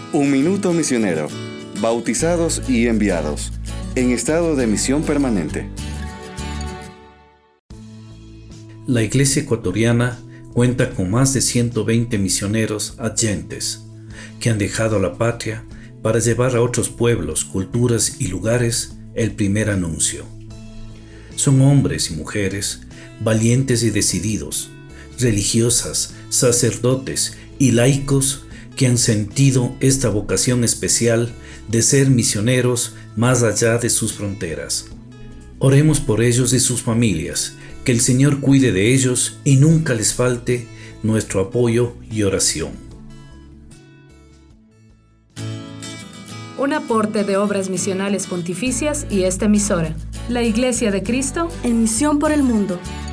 Un minuto misionero. Bautizados y enviados. En estado de misión permanente. La Iglesia ecuatoriana cuenta con más de 120 misioneros adyentes que han dejado la patria para llevar a otros pueblos, culturas y lugares el primer anuncio. Son hombres y mujeres valientes y decididos, religiosas, sacerdotes y laicos que han sentido esta vocación especial de ser misioneros más allá de sus fronteras. Oremos por ellos y sus familias, que el Señor cuide de ellos y nunca les falte nuestro apoyo y oración. Un aporte de Obras Misionales Pontificias y esta emisora, la Iglesia de Cristo, en misión por el mundo.